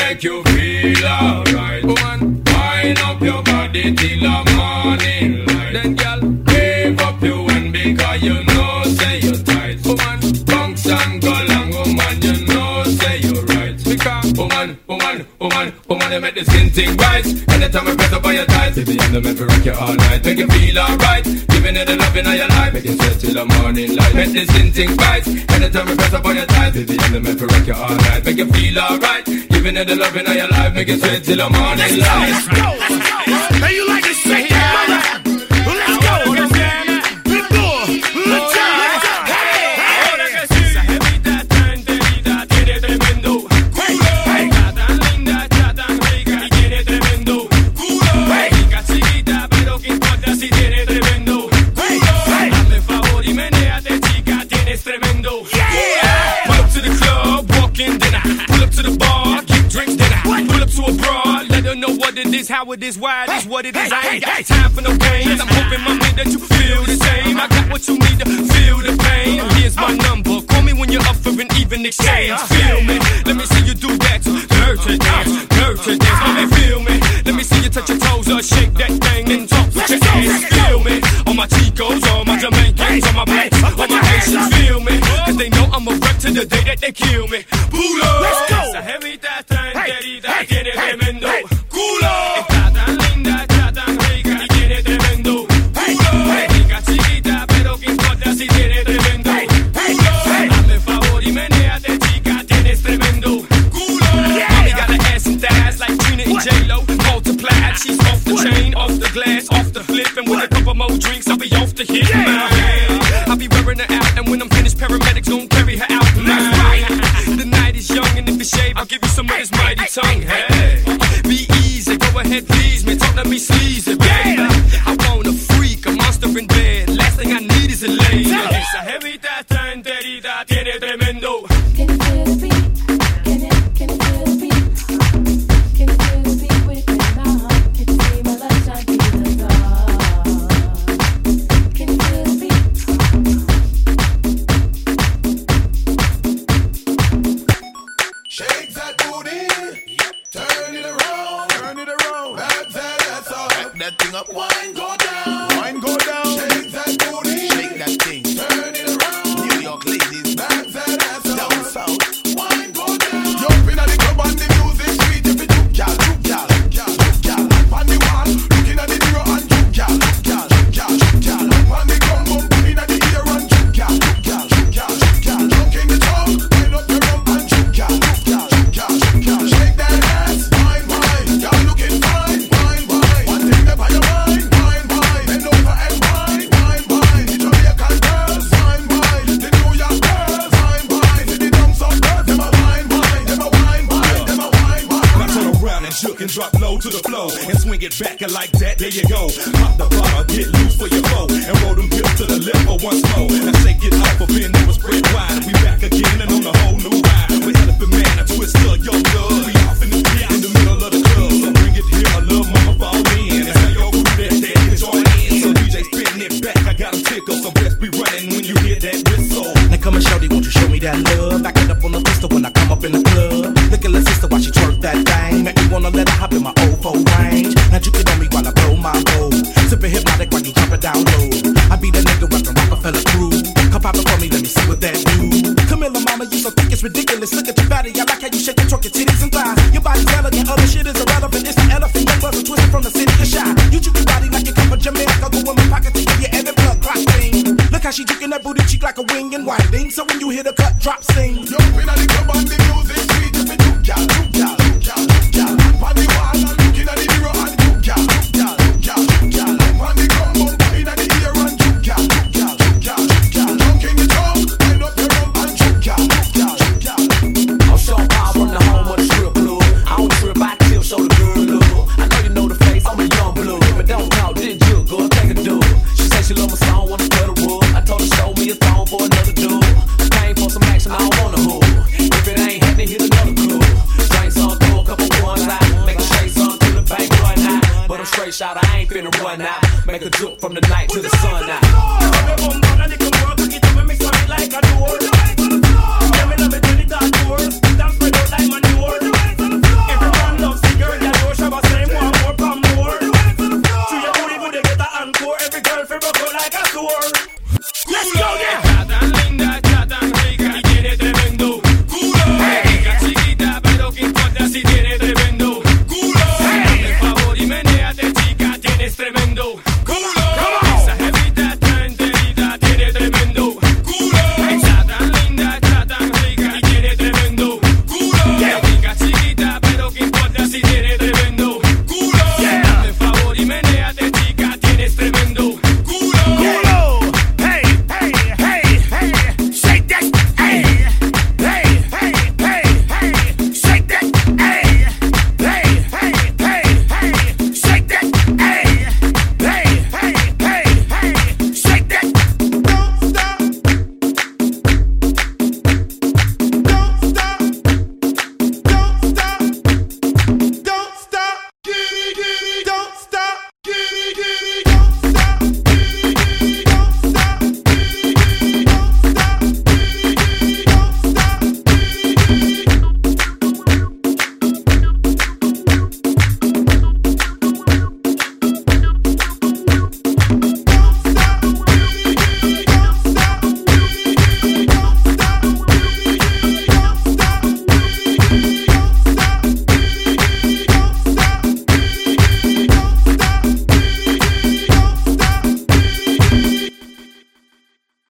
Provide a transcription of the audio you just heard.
make you feel alright. Woman, wind up your body till the morning light. Then girl, wave up your hand because you know say you're tight. Woman, bounce and go long, woman, you know say you're right. Because woman, you make the skin ting right. Anytime I press up on your thighs, if the element for rock you all night, make you feel alright. Giving you the loving of your life, make you sweat till the morning light. Make the skin ting right. Anytime I press up on your thighs, if the element for rock you all night, make you feel alright. Giving you the loving of your life, make you sweat till the morning light. Let's go. Now you like to say, let's go. How it is, why it is, what it is. I ain't got time for no games. I'm hoping, mommy, that you feel the same. I got what you need to feel the pain. Here's my number. Call me when you're up for an even exchange. Feel me. Let me see you do that. Dirty dance. Mommy, feel me. Let me see you touch your toes or shake that thing and talk with your ass. Feel me. All my Chicos, all my Jamaicans, all my blacks, all my Haitians. Feel me. Cause they know I'm a wreck to the day that they kill me. Pulo. Let's go. Esa jevita tan querida tiene tremendo culo. Glass off the flip, and with a couple more drinks, I'll be off the hit. I'll be wearing her out, and when I'm finished, paramedics gon' carry her out. That's right. The night is young, and if it's shaved, I'll give you some of this mighty tongue. Hey, be easy, go ahead, please me. Talk to me sleazy, baby. I want a freak, a monster in bed. Last thing I need is a lady. Esa jevita está enterita, tiene tremendo. Can you feel the beat? Can you feel the beat? Can you feel the beat within my heart? Can you see my light shine through the dark? Can you feel the beat? Shake that booty, turn it around, that's all. Back that thing up, wine go down, shake that booty, shake that thing, turn it around. New York ladies, back that ass up, down south, wine go down. Jump inna the club and the music sweet, if it juke gal, on the wall, looking at the mirror and juke gal, on the drum bump inna the ear and juke gal, junk in the tongue, wind up your rump and juke gal. Shake that ass, wine, y'all looking fine, wine. One thing that by your mind, wine. Bend over and wine. The Jamaican girls, wine. The New York girls, wine. See the dumb some girls, them a wine. Now turn around and juke and drop low to the floor and swing it back and like that, there you go. Pop the bottle, get loose for your foe and roll them hips to the left for once more. Now shake it off, bend over, spread wide. We back again and on a whole new ride. With Elephant Man, a twist of your love. We off in the middle of the club. So bring it here, my love, mama, fall in. And tell your crew that they can join in. So DJ spin it back, I got them tickled. So best be running when you hear that whistle. Now come and shorty, won't you show me that love? Back it up on the pistol when I come up in the club. Look at the sister while she twerk that thing. Make me wanna let her hop in my old phone range. Now you can on me while I blow my load. Sippin' hypnotic while you drop it down low. I be the nigga rapping Rockefeller crew. Come pop it for me, let me see what that do. Camilla, mama, you so thick it's ridiculous. Look at your body, I like how you shake and twerk your titties and thighs. Your body's elegant, other shit is irrelevant. It's the elephant, young brother twisted from the city of Shy. You juke your body like you come from Jamaica. Go in my pocket to give you every blood clot thing. Look how she juking that booty cheek like a wing and whiting. So when you hear the cut drop, sing. Jump inna the club and the music sweet, if it juke gal. On the wall and looking at the mirror and juke gal. On the drum bump inna the ear and juke gal. Junk in the tongue, wind up your rump and juke gal. I'm Sean Paul from the home of the strip club. I don't trip, I tip, show the girl love. I know you know the face, I'm a young blue. But don't talk, did you go take a dude? She said she love my song, wanna play the wood. I told her show me a thong for another dude. I came for some action, I don't wanna hood. If it ain't happening, hit another club. Drink some, throw a couple ones out. Make a straight some to the bank run out. But I'm straight shot, I ain't finna run out. Make a jump from the night to